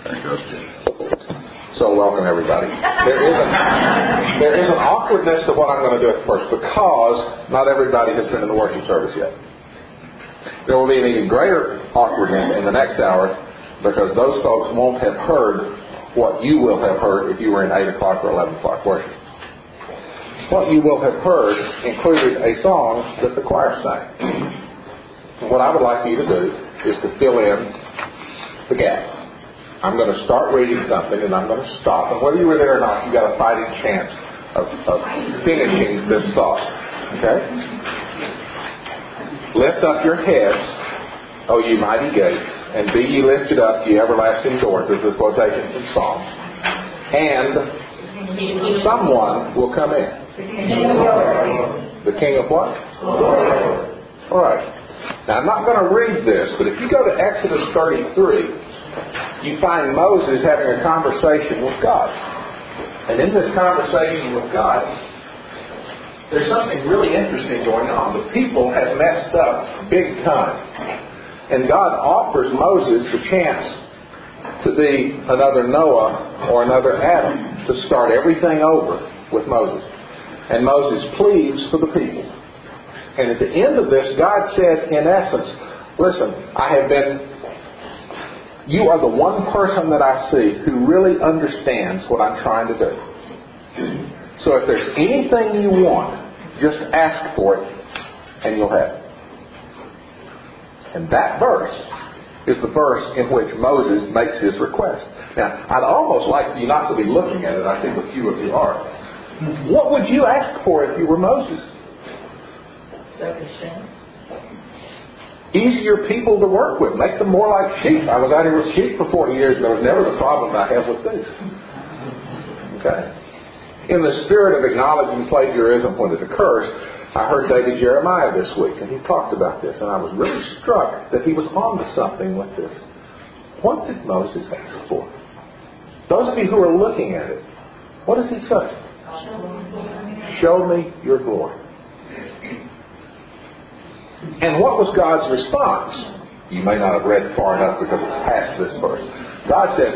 There goes Jim. So welcome everybody. There is an awkwardness to what I'm going to do at first because not everybody has been in the worship service yet. There will be an even greater awkwardness in the next hour because those folks won't have heard what you will have heard if you were in 8 o'clock or 11 o'clock worship. What you will have heard included a song that the choir sang. What I would like you to do is to fill in the gap. I'm going to start reading something and I'm going to stop. And whether you were there or not, you've got a fighting chance of finishing this thought. Okay? Lift up your heads, O ye mighty gates, and be ye lifted up, ye everlasting doors. This is a quotation from Psalms. And someone will come in. The King of what? All right. Now I'm not going to read this, but if you go to Exodus 33, you find Moses having a conversation with God. And in this conversation with God, there's something really interesting going on. The people have messed up big time. And God offers Moses the chance to be another Noah or another Adam, to start everything over with Moses. And Moses pleads for the people. And at the end of this, God said, in essence, listen, you are the one person that I see who really understands what I'm trying to do. So if there's anything you want, just ask for it and you'll have it. And that verse is the verse in which Moses makes his request. Now, I'd almost like you not to be looking at it. I think a few of you are. What would you ask for if you were Moses? Sufficient. Easier people to work with. Make them more like sheep. I was out here with sheep for 40 years and there was never the problem I have with these. Okay? In the spirit of acknowledging plagiarism when it occurs, I heard David Jeremiah this week and he talked about this and I was really struck that he was on to something with this. What did Moses ask for? Those of you who are looking at it, what does he say? Show me your glory. And what was God's response? You may not have read far enough because it's past this verse. God says,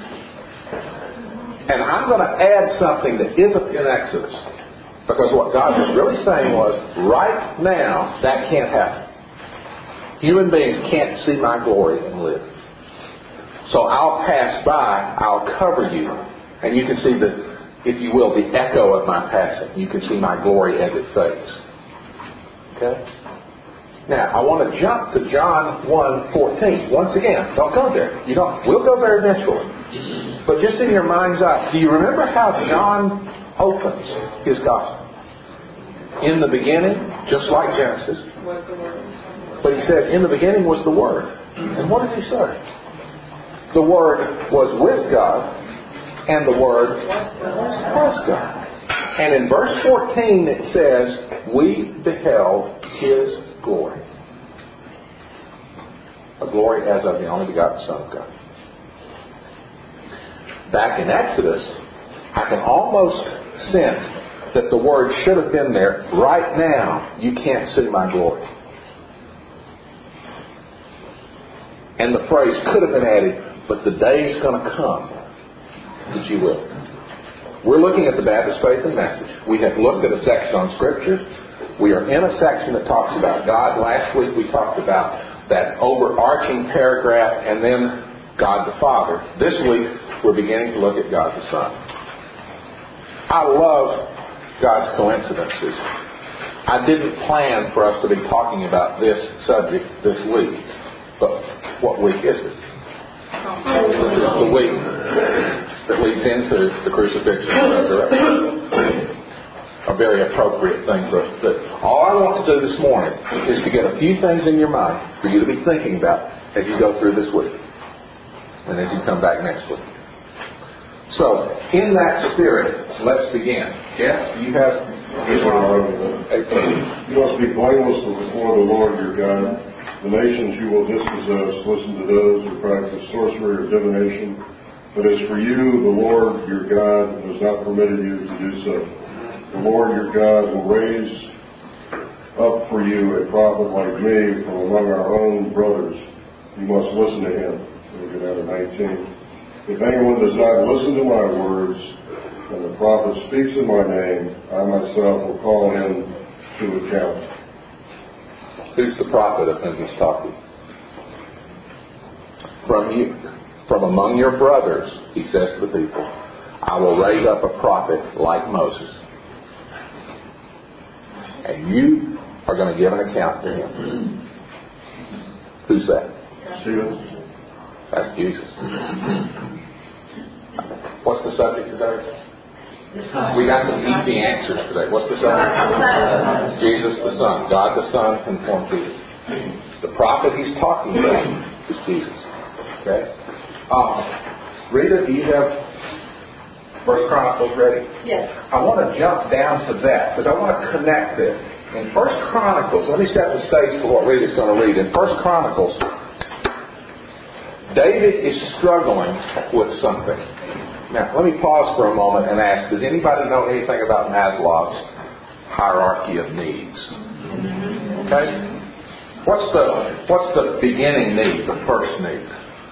and I'm going to add something that isn't in Exodus. Because what God was really saying was, right now, that can't happen. Human beings can't see my glory and live. So I'll pass by, I'll cover you, and you can see the, if you will, the echo of my passing. You can see my glory as it fades. Okay? Now, I want to jump to John 1:14. Once again, don't go there. You don't. We'll go there eventually. But just in your mind's eye, do you remember how John opens his gospel? In the beginning, just like Genesis. But he says, in the beginning was the Word. And what does he say? The Word was with God, and the Word was God. And in verse 14 it says, we beheld His glory. A glory as of the only begotten Son of God. Back in Exodus, I can almost sense that the word should have been there. Right now, you can't see my glory. And the phrase could have been added, but the day is going to come that you will. We're looking at the Baptist Faith and Message. We have looked at a section on Scriptures. We are in a section that talks about God. Last week we talked about that overarching paragraph and then God the Father. This week we're beginning to look at God the Son. I love God's coincidences. I didn't plan for us to be talking about this subject this week. But what week is it? This is the week that leads into the crucifixion and resurrection. A very appropriate thing for us to do. All I want to do this morning is to get a few things in your mind for you to be thinking about as you go through this week and as you come back next week. So, in that spirit, let's begin. Jeff, you have... You must be blameless before the Lord your God. The nations you will dispossess, listen to those who practice sorcery or divination. But as for you, the Lord your God has not permitted you to do so. The Lord your God will raise up for you a prophet like me from among our own brothers. You must listen to him. We'll get out of 19. If anyone does not listen to my words, and the prophet speaks in my name, I myself will call him to account. Who's the prophet of whom he's talking? From among your brothers, he says to the people, I will raise up a prophet like Moses. And you are going to give an account to him. Who's that? Stephen. That's Jesus. What's the subject today? We got some easy answers today. What's the subject? Jesus the Son. God the Son informed Jesus. The prophet he's talking about is Jesus. Okay? Rita, do you have 1 Chronicles ready? Yes. I want to jump down to that because I want to connect this. In 1 Chronicles, let me set the stage for what Rita's going to read. In 1 Chronicles, David is struggling with something. Now, let me pause for a moment and ask, does anybody know anything about Maslow's hierarchy of needs? Okay? What's the beginning need, the first need?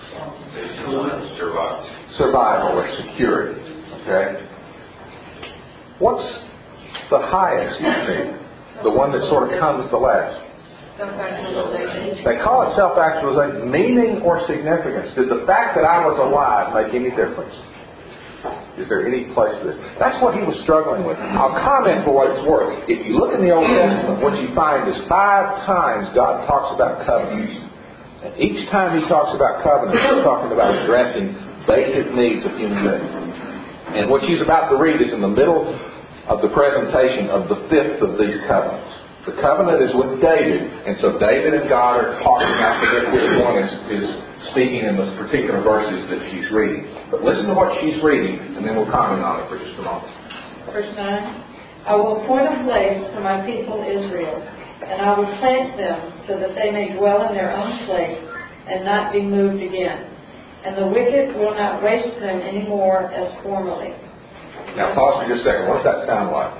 Survival or security. Okay? What's the highest need? The one that sort of comes the last? Self-actualization. They call it self-actualization. Meaning or significance. Did the fact that I was alive make any difference? Is there any place to this? That's what he was struggling with. I'll comment for what it's worth. If you look in the Old Testament, what you find is 5 times God talks about covenants. And each time he talks about covenants, he's talking about addressing basic needs of human beings. And what she's about to read is in the middle of the presentation of the 5th of these covenants. The covenant is with David, and so David and God are talking. I forget which one is speaking in those particular verses that she's reading. But listen to what she's reading, and then we'll comment on it for just a moment. Verse 9. I will appoint a place for my people Israel, and I will plant them so that they may dwell in their own place and not be moved again. And the wicked will not waste them any more as formerly. Now pause for just a second. What does that sound like?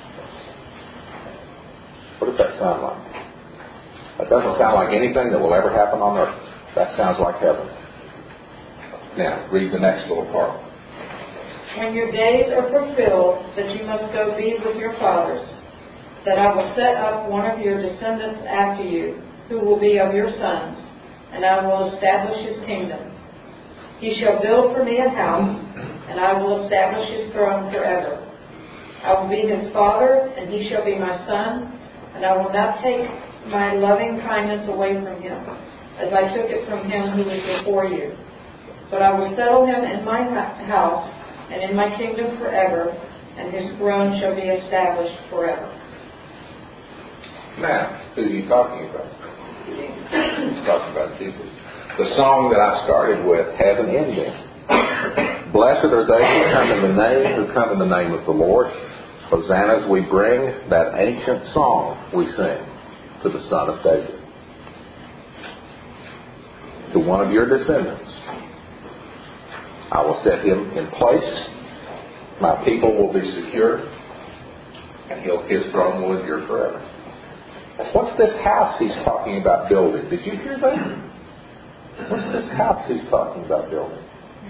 What does that sound like? That doesn't sound like anything that will ever happen on earth. That sounds like heaven. Now, read the next little part. When your days are fulfilled that you must go be with your fathers, that I will set up one of your descendants after you, who will be of your sons, and I will establish his kingdom. He shall build for me a house, and I will establish his throne forever. I will be his father, and he shall be my son, and I will not take my loving kindness away from him, as I took it from him who was before you. But I will settle him in my house and in my kingdom forever, and his throne shall be established forever. Now, who are you talking about? He's talking about Jesus. The song that I started with has an ending. Blessed are they who come in the name of the Lord. Hosannas we bring, that ancient song we sing to the Son of David. To one of your descendants, I will set him in place. My people will be secure, and his throne will endure forever. What's this house he's talking about building? Did you hear that? What's this house he's talking about building?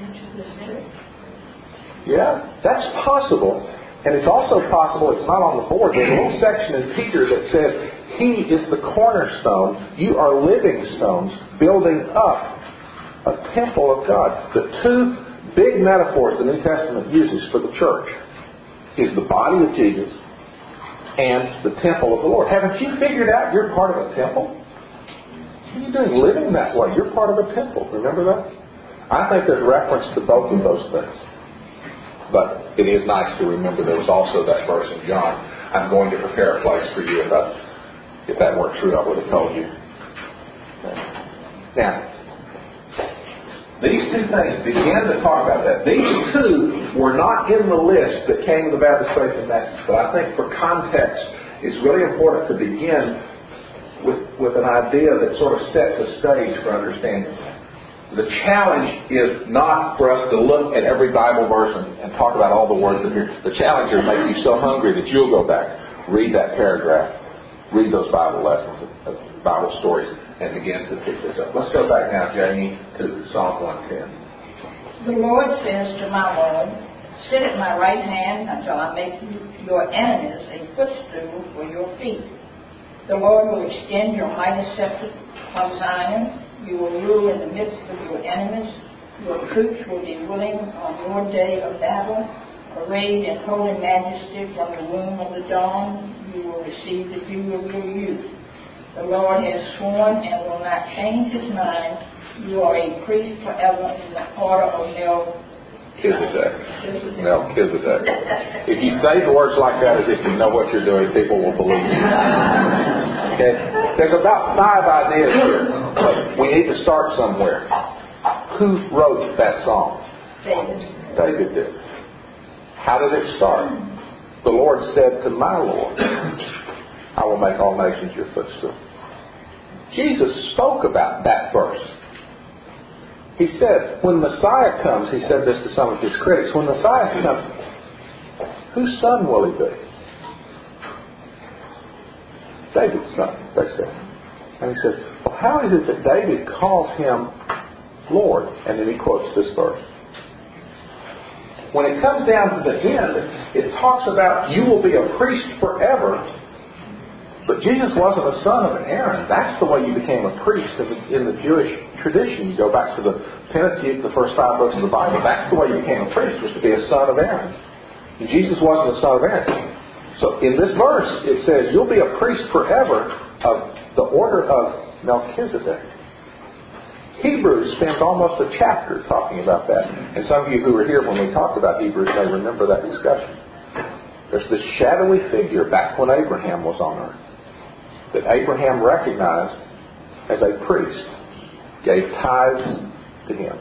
Yeah, that's possible. And it's also possible, it's not on the board, there's a little section in Peter that says, He is the cornerstone, you are living stones, building up a temple of God. The two big metaphors the New Testament uses for the church is the body of Jesus and the temple of the Lord. Haven't you figured out you're part of a temple? What are you doing living that way? You're part of a temple. Remember that? I think there's reference to both of those things. But it is nice to remember there was also that verse in John, I'm going to prepare a place for you. If that weren't true, I would have told you. Now, these two things begin to talk about that. These two were not in the list that came to the Baptist Faith and Message, but I think for context, it's really important to begin with an idea that sort of sets a stage for understanding. The challenge is not for us to look at every Bible verse and talk about all the words in here. The challenge is to make you so hungry that you'll go back, read that paragraph, read those Bible lessons, Bible stories, and begin to pick this up. Let's go back now, Jamie, to Psalm 110. The Lord says to my Lord, sit at my right hand until I make your enemies a footstool for your feet. The Lord will extend your mighty scepter from Zion. You will rule in the midst of your enemies. Your troops will be willing on your day of battle. Arrayed in holy majesty from the womb of the dawn, you will receive the dew of your youth. The Lord has sworn and will not change his mind. You are a priest forever in the order of Melchizedek. Melchizedek. If you say the words like that as if you know what you're doing, people will believe you. Okay? There's about 5 ideas here, but we need to start somewhere. Who wrote that song? David did. How did it start? The Lord said to my Lord, I will make all nations your footstool. Jesus spoke about that verse. He said, when Messiah comes, he said this to some of his critics, when Messiah comes, whose son will he be? David's son, they said. And he said, well, how is it that David calls him Lord? And then he quotes this verse. When it comes down to the end, it talks about you will be a priest forever. But Jesus wasn't a son of Aaron. That's the way you became a priest in the Jewish tradition. You go back to the Pentateuch, the first 5 books of the Bible. That's the way you became a priest, was to be a son of Aaron. And Jesus wasn't a son of Aaron. So in this verse, it says you'll be a priest forever of the order of Melchizedek. Hebrews spends almost a chapter talking about that. And some of you who were here when we talked about Hebrews may remember that discussion. There's this shadowy figure back when Abraham was on earth that Abraham recognized as a priest, gave tithes to him.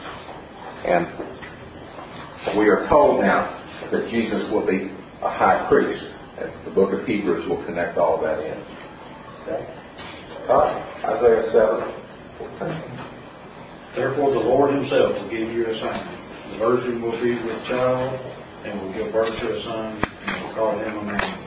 And we are told now that Jesus will be a high priest. And the book of Hebrews will connect all of that in. Okay? All right. Isaiah 7. Therefore the Lord himself will give you a sign. The virgin will be with child and will give birth to a son and will call him Emmanuel.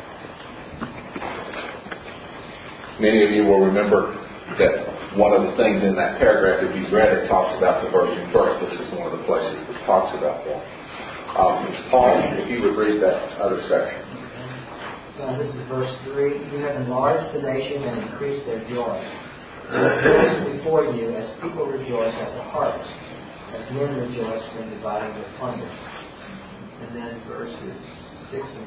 Many of you will remember that one of the things in that paragraph, if you've read it, talks about the virgin birth. This is one of the places that talks about that. Paul, if you would read that other section. This is verse 3. You have enlarged the nation and increased their joy. They rejoice before you as people rejoice at the harvest, as men rejoice when dividing their plunder. And then verses 6 and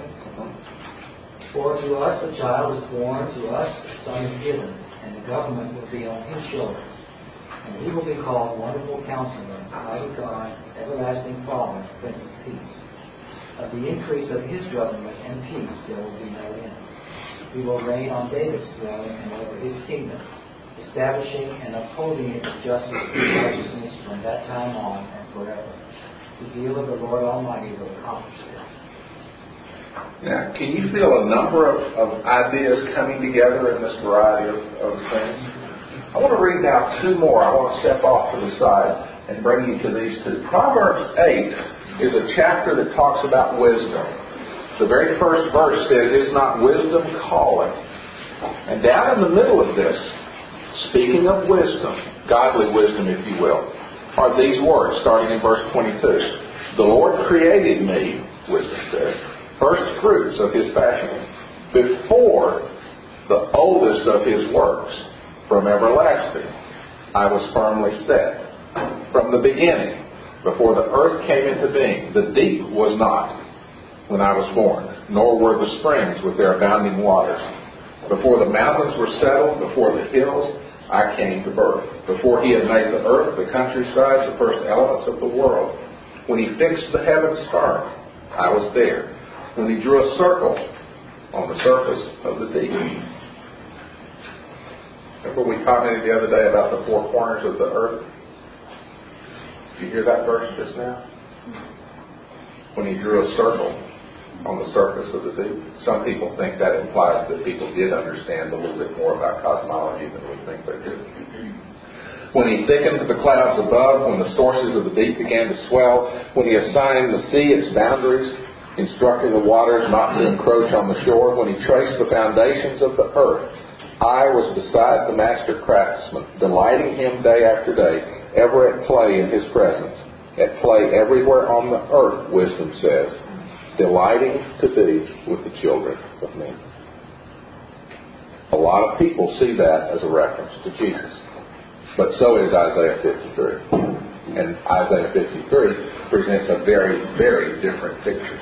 7. For to us a child is born, to us a son is given, and the government will be on his shoulders. And he will be called Wonderful Counselor, Mighty God, Everlasting Father, Prince of Peace. Of the increase of his government and peace there will be no end. He will reign on David's throne and over his kingdom, establishing and upholding it with justice and righteousness from that time on and forever. The zeal of the Lord Almighty will accomplish this. Now, can you feel a number of ideas coming together in this variety of things? I want to read now 2 more. I want to step off to the side and bring you to these 2. Proverbs 8 is a chapter that talks about wisdom. The very first verse says, is not wisdom calling? And down in the middle of this, speaking of wisdom, godly wisdom if you will, are these words, starting in verse 22. The Lord created me, wisdom says, first fruits of his fashioning, before the oldest of his works, from everlasting. I was firmly set. From the beginning, before the earth came into being, the deep was not when I was born, nor were the springs with their abounding waters. Before the mountains were settled, before the hills, I came to birth. Before he had made the earth, the countryside, the first elements of the world. When he fixed the heavens firm, I was there. When he drew a circle on the surface of the deep. Remember we commented the other day about the 4 corners of the earth? Did you hear that verse just now? When he drew a circle on the surface of the deep. Some people think that implies that people did understand a little bit more about cosmology than we think they do. When he thickened the clouds above, when the sources of the deep began to swell, when he assigned the sea its boundaries, instructing the waters not to encroach on the shore, when he traced the foundations of the earth, I was beside the master craftsman, delighting him day after day. ever at play in His presence, at play everywhere on the earth, wisdom says, delighting to be with the children of men. A lot of people see that as a reference to Jesus. But so is Isaiah 53. And Isaiah 53 presents a very, very different picture.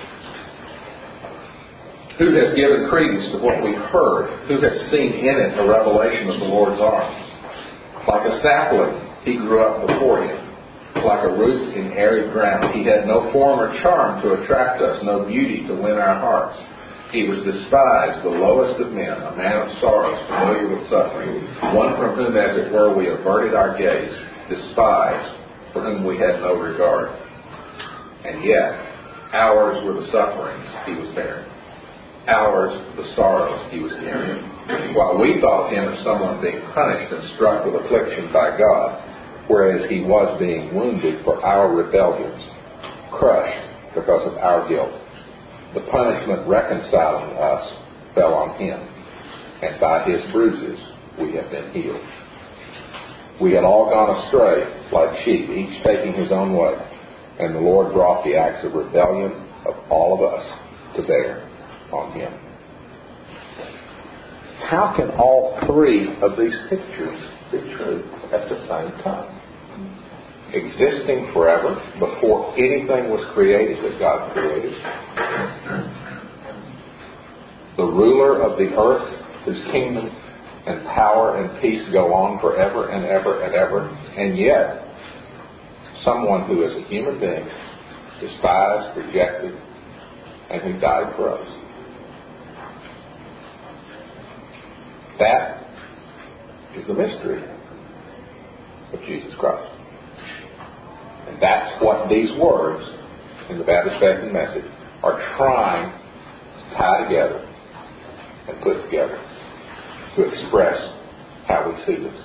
Who has given credence to what we heard? Who has seen in it a revelation of the Lord's arm? Like a sapling, He grew up before Him. Like a root in arid ground, He had no form or charm to attract us, no beauty to win our hearts. He was despised, the lowest of men, a man of sorrows, familiar with suffering, one from whom, as it were, we averted our gaze, despised, for whom we had no regard. And yet, ours were the sufferings He was bearing. Ours the sorrows He was carrying. While we thought Him as someone being punished and struck with affliction by God, whereas He was being wounded for our rebellions, crushed because of our guilt. The punishment reconciling us fell on Him, and by His bruises we have been healed. We had all gone astray like sheep, each taking his own way, and the Lord brought the acts of rebellion of all of us to bear on Him. How can all three of these pictures be true at the same time? Existing forever, before anything was created that God created. The ruler of the earth, whose kingdom and power and peace go on forever and ever and ever. And yet, someone who is a human being, despised, rejected, and who died for us. That is the mystery of Jesus Christ. And that's what these words in the Baptist Faith and Message are trying to tie together and put together to express how we see this.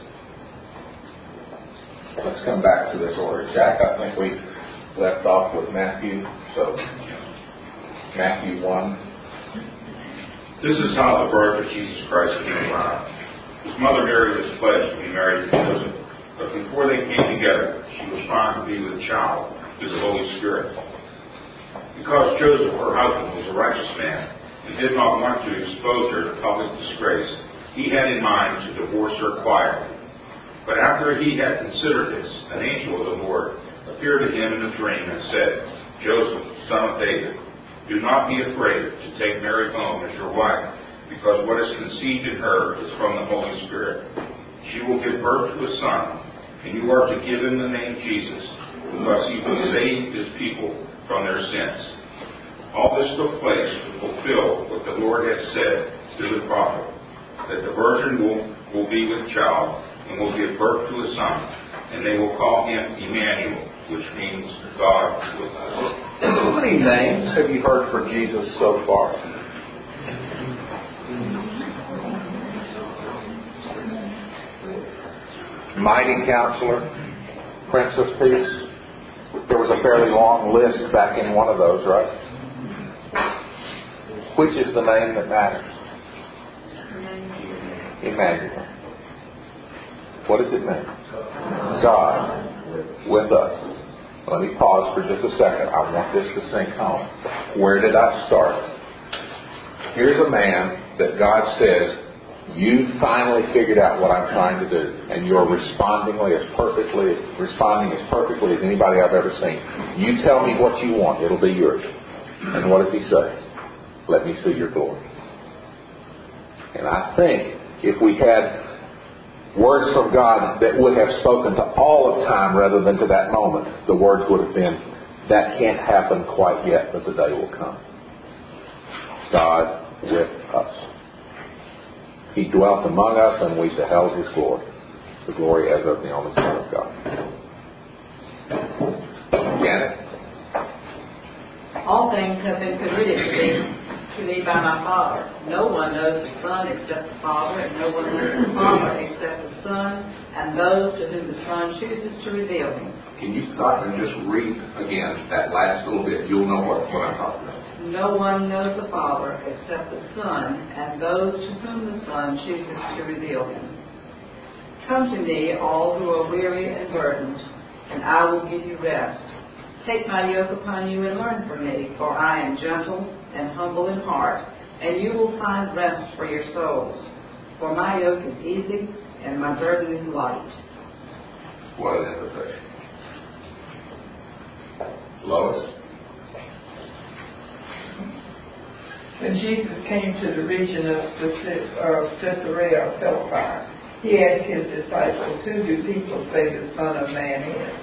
Let's come back to this order. Jack, I think we left off with Matthew. So, Matthew 1. This is how the birth of Jesus Christ came about. His mother Mary was pledged to be married to Joseph. But before they came together, she was found to be with child through the Holy Spirit. Because Joseph, her husband, was a righteous man and did not want to expose her to public disgrace, he had in mind to divorce her quietly. But after he had considered this, an angel of the Lord appeared to him in a dream and said, Joseph, son of David, do not be afraid to take Mary home as your wife, because what is conceived in her is from the Holy Spirit. She will give birth to a son, and you are to give him the name Jesus, because he will save his people from their sins. All this took place to fulfill what the Lord had said through the prophet, that the virgin will be with child and will give birth to a son, and they will call him Emmanuel, which means God with us. How many names have you heard for Jesus so far? Mighty Counselor, Prince of Peace. There was a fairly long list back in one of those, right? Which is the name that matters? Emmanuel. What does it mean? God with us. Let me pause for just a second. I want this to sink home. Where did I start? Here's a man that God says, you finally figured out what I'm trying to do, and you're responding as perfectly as anybody I've ever seen. You tell me what you want, it'll be yours. And what does he say? Let me see your glory. And I think if we had words from God that would have spoken to all of time rather than to that moment, the words would have been, that can't happen quite yet, but the day will come. God with us. He dwelt among us, and we beheld His glory, the glory as of the only Son of God. Janet? All things have been committed to me by my Father. No one knows the Son except the Father, and no one knows the Father except the Son, and those to whom the Son chooses to reveal Him. Can you stop and just read again that last little bit? You'll know what I'm talking about. No one knows the Father except the Son, and those to whom the Son chooses to reveal Him. Come to me, all who are weary and burdened, and I will give you rest. Take my yoke upon you and learn from me, for I am gentle and humble in heart, and you will find rest for your souls. For my yoke is easy and my burden is light. What an invitation. Lois? When Jesus came to the region of Caesarea Philippi, he asked his disciples, "Who do people say the Son of Man is?"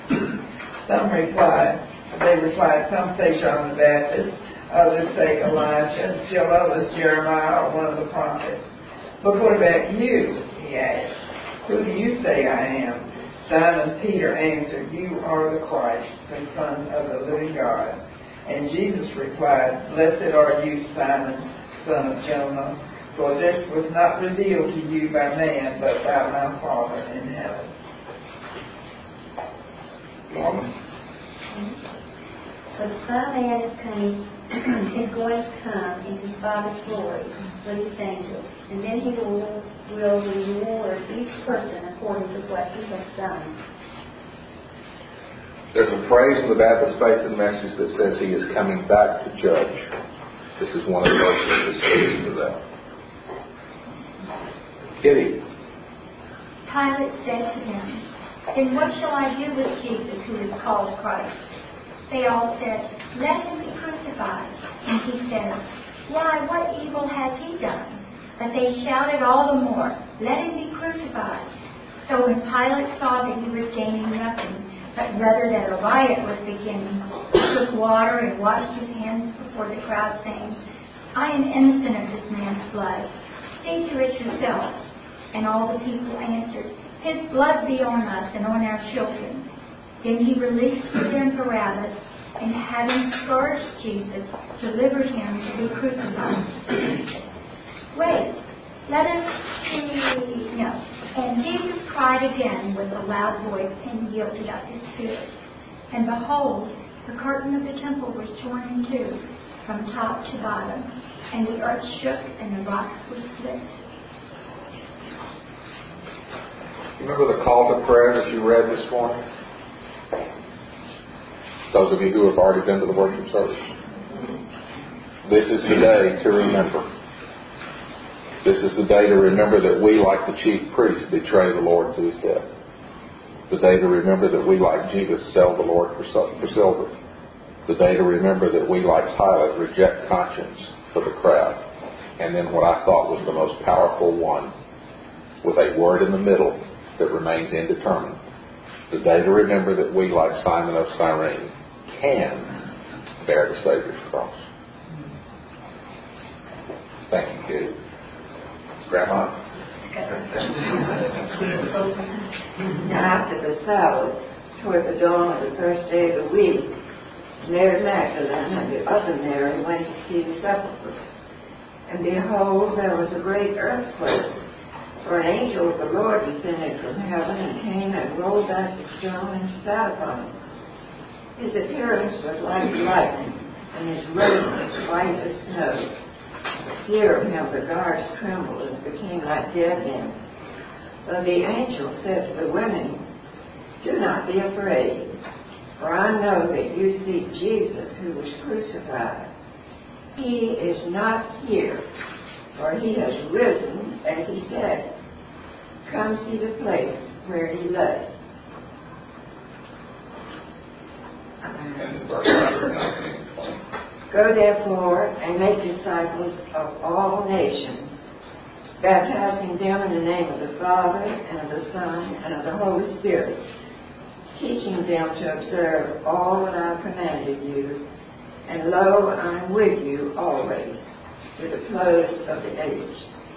They replied, some say John the Baptist, others say Elijah, still others Jeremiah or one of the prophets. "But what about you?" he asked. "Who do you say I am?" Simon Peter answered, "You are the Christ, the Son of the living God." And Jesus replied, "Blessed are you, Simon, son of Jonah, for this was not revealed to you by man, but by my Father in heaven." Norman? So the Son of Man is going to come in his Father's glory with his angels, and then he will reward each person according to what he has done. There's a phrase in the Baptist Faith and Message that says he is coming back to judge. This is one of the verses that speaks to that. Kitty? Pilate said to them, "Then what shall I do with Jesus, who is called Christ?" They all said, "Let him be crucified." And he said, "Why, what evil has he done?" But they shouted all the more, "Let him be crucified." So when Pilate saw that he was gaining nothing, but rather that a riot was beginning, he took water and washed his hands before the crowd, saying, "I am innocent of this man's blood. See to it yourselves." And all the people answered, "His blood be on us and on our children." Then he released for them Barabbas, and having scourged Jesus, delivered him to be crucified. Wait, let us see. No. And Jesus cried again with a loud voice and yielded up his spirit. And behold, the curtain of the temple was torn in two, from top to bottom, and the earth shook and the rocks were split. Remember the call to prayer that you read this morning? Those of you who have already been to the worship service. This is the day to remember. This is the day to remember that we, like the chief priest, betray the Lord to his death. The day to remember that we, like Judas, sell the Lord for silver. The day to remember that we, like Pilate, reject conscience for the crowd. And then what I thought was the most powerful one, with a word in the middle that remains indeterminate. The day to remember that we, like Simon of Cyrene, can bear the Savior's cross. Thank you, Kitty. Grandma? Now after the Sabbath, toward the dawn of the first day of the week, Mary Magdalene and the other Mary went to see the sepulchre. And behold, there was a great earthquake, for an angel of the Lord descended from heaven and came and rolled back the stone and sat upon it. His appearance was like lightning, and his raiment white as snow. Fear of him, the guards trembled and became like dead men. But the angel said to the women, "Do not be afraid, for I know that you seek Jesus who was crucified. He is not here, for he has risen, as he said. Come see the place where he lay." "Go therefore and make disciples of all nations, baptizing them in the name of the Father and of the Son and of the Holy Spirit, teaching them to observe all that I have commanded you. And lo, I am with you always, to the close of the age."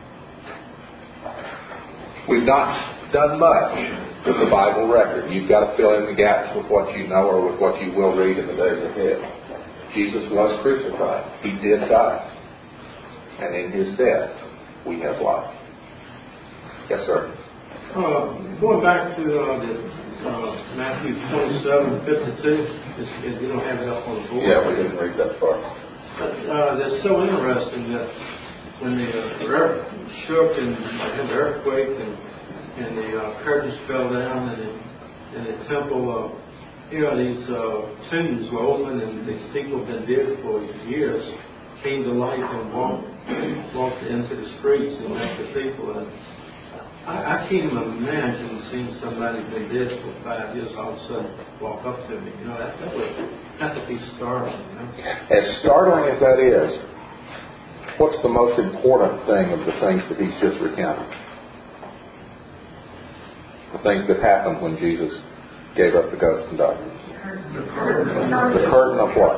We've not done much with the Bible record. You've got to fill in the gaps with what you know or with what you will read in the days ahead. Jesus was crucified. He did die. And in his death, we have life. Yes, sir. Going back to Matthew 27:52, if you don't have it up on the board. Yeah, we didn't read that far. That's so interesting that when the earth shook and had the earthquake and the curtains fell down and the temple these tombs were open and these people have been dead for years came to life and walked into the streets and met the people. And I can't imagine seeing somebody who's been dead for 5 years all of a sudden walk up to me. That would have to be startling. As startling as that is, what's the most important thing of the things that he's just recounted? The things that happened when Jesus gave up the ghost and died. The curtain of what?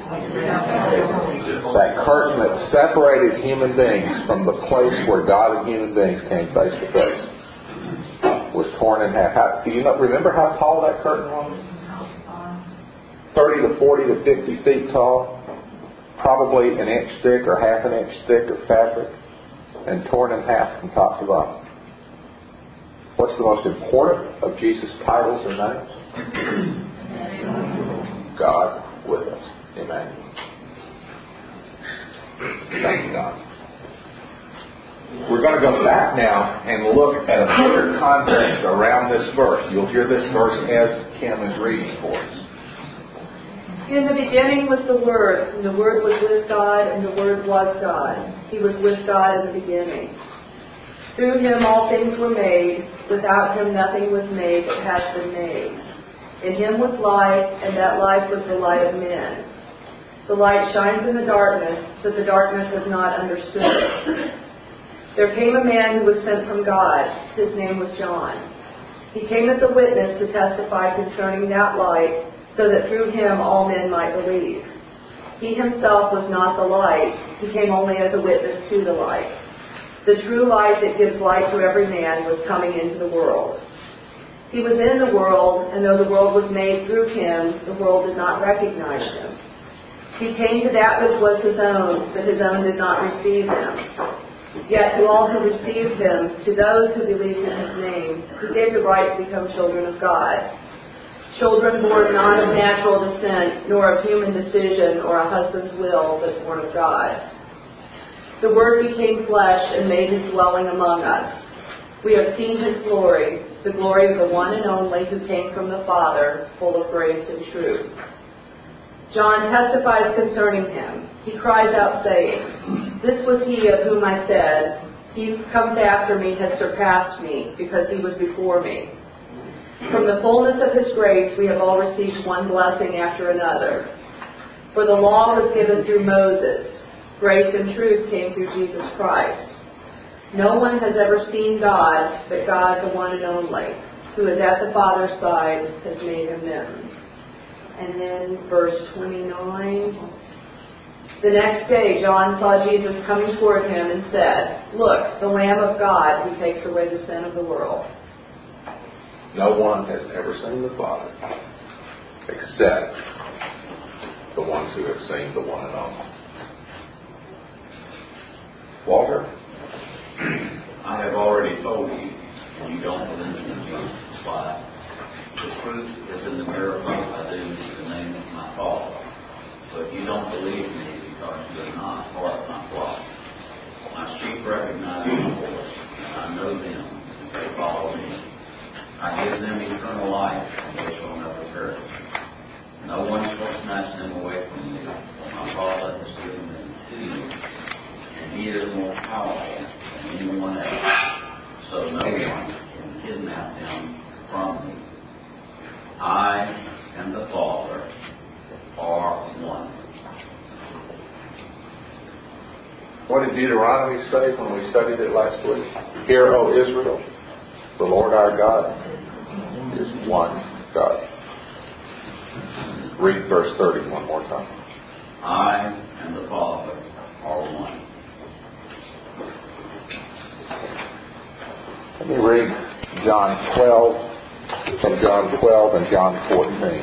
That curtain that separated human beings from the place where God and human beings came face to face was torn in half. Do you remember how tall that curtain was? 30 to 40 to 50 feet tall, probably an inch thick or half an inch thick of fabric, and torn in half from top to bottom. What's the most important of Jesus' titles or names? God with us. Emmanuel. Thank you, God. We're going to go back now and look at a bigger context around this verse. You'll hear this verse as Kim is reading for us. In the beginning was the Word, and the Word was with God, and the Word was God. He was with God in the beginning. Through Him all things were made. Without Him nothing was made that has been made. In Him was life, and that life was the light of men. The light shines in the darkness, but the darkness has not understood it. There came a man who was sent from God. His name was John. He came as a witness to testify concerning that light, so that through him all men might believe. He himself was not the light. He came only as a witness to the light. The true light that gives light to every man was coming into the world. He was in the world, and though the world was made through him, the world did not recognize him. He came to that which was his own, but his own did not receive him. Yet to all who received him, to those who believed in his name, he gave the right to become children of God. Children born not of natural descent, nor of human decision or a husband's will, but born of God. The Word became flesh and made his dwelling among us. We have seen his glory, the glory of the one and only who came from the Father, full of grace and truth. John testifies concerning him. He cries out saying, "This was he of whom I said, he who comes after me has surpassed me, because he was before me." From the fullness of his grace we have all received one blessing after another. For the law was given through Moses. Grace and truth came through Jesus Christ. No one has ever seen God, but God, the one and only, who is at the Father's side, has made him known. And then verse 29. The next day John saw Jesus coming toward him and said, "Look, the Lamb of God who takes away the sin of the world." No one has ever seen the Father except the ones who have seen the one and only. Walter? I have already told you, and you don't believe in Jesus' life. The truth is in the miracle I do in the name of my Father. But you don't believe me because you are not part of my flock. My sheep recognize my voice, and I know them, and they follow me. I give them eternal life, and they shall never perish. No one shall snatch them away from me, for my Father has given them to me, and he is more powerful than anyone else, so no one can kidnap him from me. I and the Father are one. What did Deuteronomy say when we studied it last week? Hear, O Israel, the Lord our God is one God. Read verse 30 one more time. I and the Father are one. Let me read John 12, from John 12 and John 14.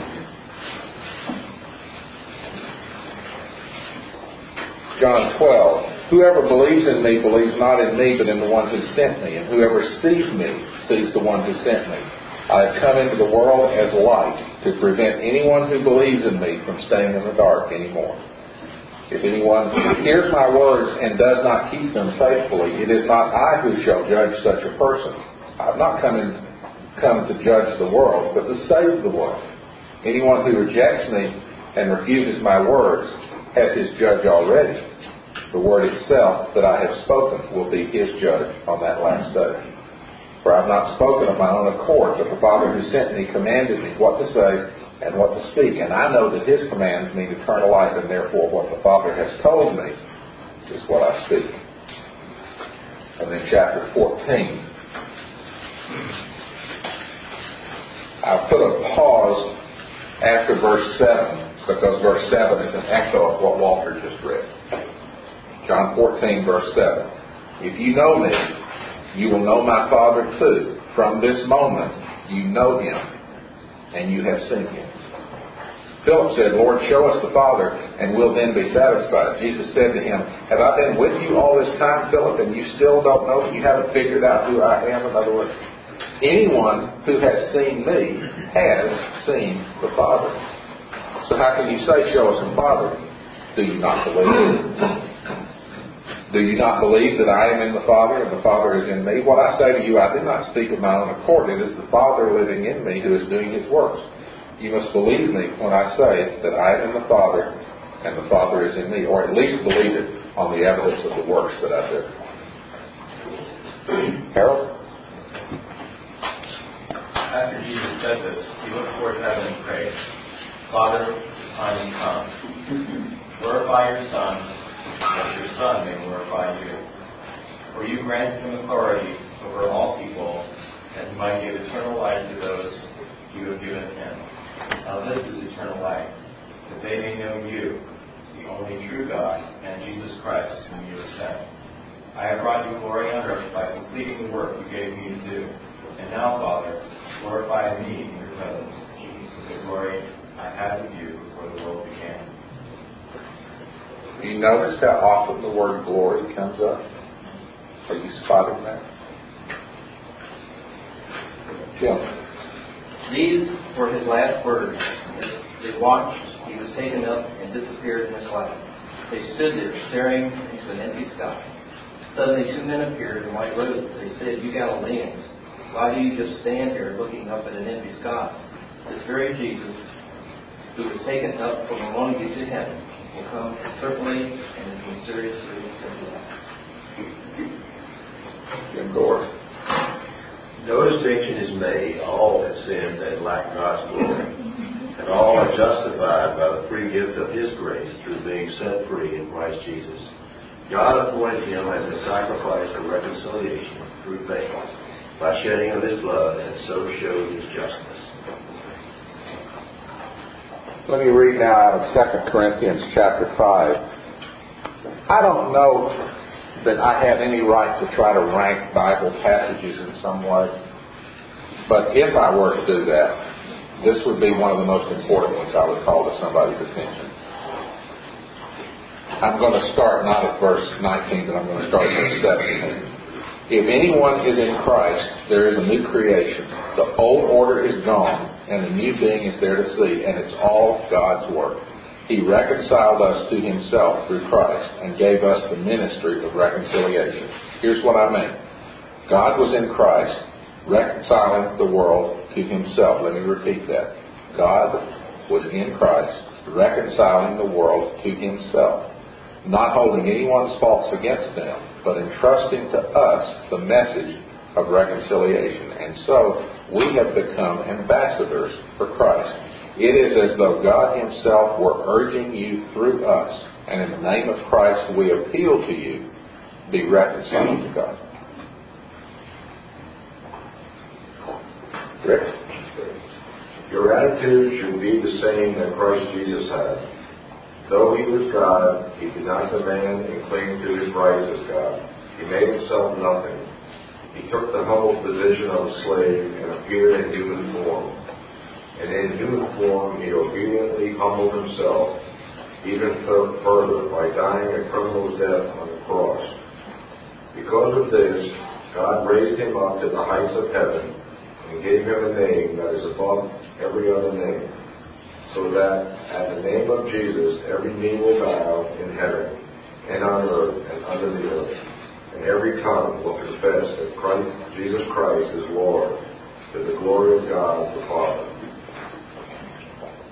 John 12. Whoever believes in me believes not in me, but in the one who sent me. And whoever sees me sees the one who sent me. I have come into the world as light to prevent anyone who believes in me from staying in the dark anymore. If anyone hears my words and does not keep them faithfully, it is not I who shall judge such a person. I have not come to judge the world, but to save the world. Anyone who rejects me and refuses my words has his judge already. The word itself that I have spoken will be his judge on that last day. For I have not spoken of my own accord, but the Father who sent me commanded me what to say and what to speak. And I know that his commands mean eternal life, and therefore what the Father has told me is what I speak. And then chapter 14. I'll put a pause after verse 7, because verse 7 is an echo of what Walter just read. John 14, verse 7. If you know me, you will know my Father too. From this moment, you know him, and you have seen him. Philip said, Lord, show us the Father, and we'll then be satisfied. Jesus said to him, have I been with you all this time, Philip, and you still don't know? You haven't figured out who I am? In other words, anyone who has seen me has seen the Father. So how can you say, show us the Father? Do you not believe? Do you not believe that I am in the Father and the Father is in me? What I say to you, I do not speak of my own accord. It is the Father living in me who is doing his works. You must believe me when I say that I am in the Father and the Father is in me, or at least believe it on the evidence of the works that I do. Harold? After Jesus said this, he looked toward heaven and prayed, Father, the time has come. Glorify your Son, that your Son may glorify you. For you granted him authority over all people, that he might give eternal life to those you have given him. Now this is eternal life, that they may know you, the only true God, and Jesus Christ, whom you have sent. I have brought you glory on earth by completing the work you gave me to do. And now, Father, glorify me in your presence, with the glory I had with you before the world began. Do you notice how often the word glory comes up? Are you spotting that? Jim? These were his last words. They watched, he was taken up and disappeared in a cloud. They stood there staring into an empty sky. Suddenly 2 men appeared in white robes. They said, You Galileans, why do you just stand here looking up at an empty sky? This very Jesus, who was taken up from among you to heaven, will come certainly and as mysteriously as that. Jim Gore. No distinction is made. All have sinned and lack God's glory. And all are justified by the free gift of his grace through being set free in Christ Jesus. God appointed him as a sacrifice for reconciliation through faith, by shedding of his blood, and so showed his justice. Let me read now out of 2 Corinthians chapter 5. I don't know that I have any right to try to rank Bible passages in some way, but if I were to do that, this would be one of the most important ones I would call to somebody's attention. I'm going to start not at verse 19, but I'm going to start at verse 17. If anyone is in Christ, there is a new creation. The old order is gone, and a new being is there to see, and it's all God's work. He reconciled us to himself through Christ and gave us the ministry of reconciliation. Here's what I mean. God was in Christ, reconciling the world to himself. Let me repeat that. God was in Christ, reconciling the world to himself, not holding anyone's faults against them, but entrusting to us the message of reconciliation. And so we have become ambassadors for Christ. It is as though God himself were urging you through us, and in the name of Christ we appeal to you, be reconciled to God. Rick? Your attitude should be the same that Christ Jesus had. Though he was God, he did not demand and cling to his rights as God. He made himself nothing. He took the humble position of a slave and appeared in human form. And in human form he obediently humbled himself even further by dying a criminal's death on the cross. Because of this, God raised him up to the heights of heaven and gave him a name that is above every other name, so that at the name of Jesus every knee will bow in heaven and on earth and under the earth, and every tongue will confess that Jesus Christ is Lord, to the glory of God the Father.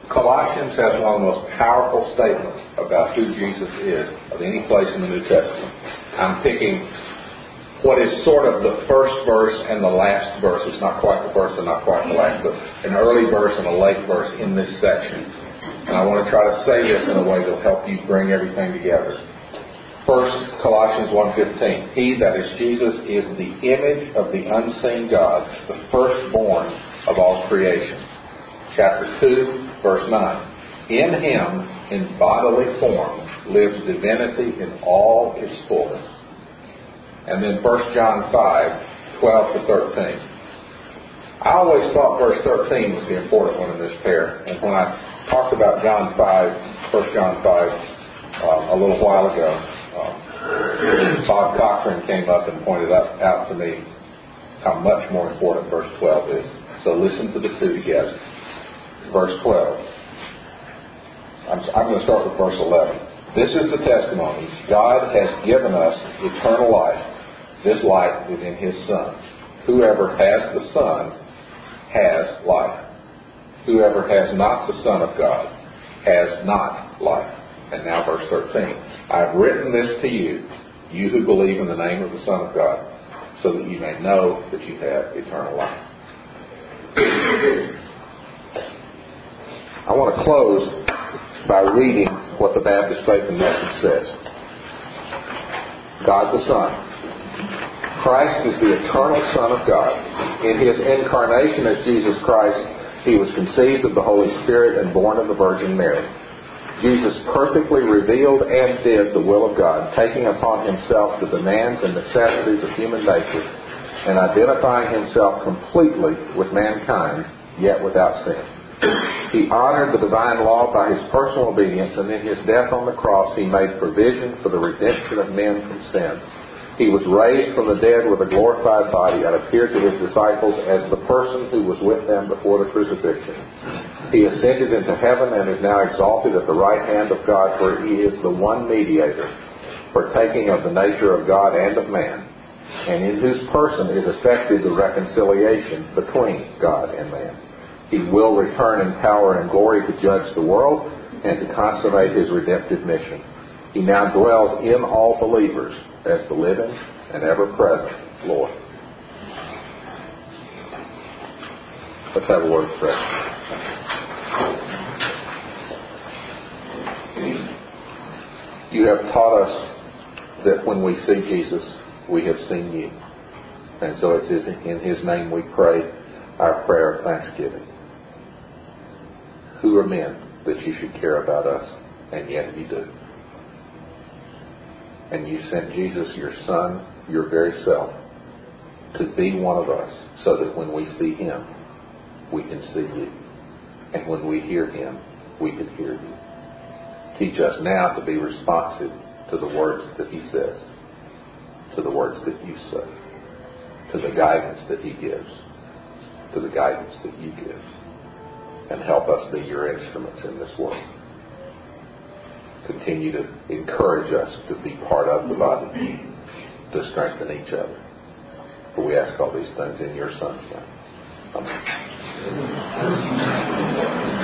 Colossians has one of the most powerful statements about who Jesus is of any place in the New Testament. I'm picking what is sort of the first verse and the last verse. It's not quite the first and not quite the last, but an early verse and a late verse in this section. And I want to try to say this in a way that will help you bring everything together. First, Colossians 1:15. He, that is Jesus, is the image of the unseen God, the firstborn of all creation. Chapter 2, verse 9. In Him, in bodily form, lives divinity in all its fullness. And then 1 John 5:12-13. I always thought verse 13 was the important one in this pair. And when I talked about 1 John 5, a little while ago, Bob Cochran came up and pointed out to me how much more important verse 12 is. So listen to the two together. Verse 12. I'm going to start with verse 11. This is the testimony. God has given us eternal life. This life is in His Son. Whoever has the Son has life. Whoever has not the Son of God has not life. And now verse 13. I have written this to you, you who believe in the name of the Son of God, so that you may know that you have eternal life. I want to close by reading what the Baptist Faith and Message says. God the Son. Christ is the eternal Son of God. In His incarnation as Jesus Christ, He was conceived of the Holy Spirit and born of the Virgin Mary. Jesus perfectly revealed and did the will of God, taking upon Himself the demands and necessities of human nature and identifying Himself completely with mankind, yet without sin. He honored the divine law by His personal obedience, and in His death on the cross He made provision for the redemption of men from sin. He was raised from the dead with a glorified body and appeared to His disciples as the person who was with them before the crucifixion. He ascended into heaven and is now exalted at the right hand of God, where He is the one mediator, partaking of the nature of God and of man, and in whose person is effected the reconciliation between God and man. He will return in power and glory to judge the world and to consummate His redemptive mission. He now dwells in all believers as the living and ever-present Lord. Let's have a word of prayer. You have taught us that when we see Jesus, we have seen You. And so it's in His name we pray our prayer of thanksgiving. Who are men that You should care about us? And yet You do. And You sent Jesus, Your Son, Your very self, to be one of us, so that when we see Him, we can see You. And when we hear Him, we can hear You. Teach us now to be responsive to the words that He says, to the words that You say, to the guidance that He gives, to the guidance that You give. And help us be Your instruments in this world. Continue to encourage us to be part of the body, to strengthen each other. For we ask all these things in Your Son's name. Amen.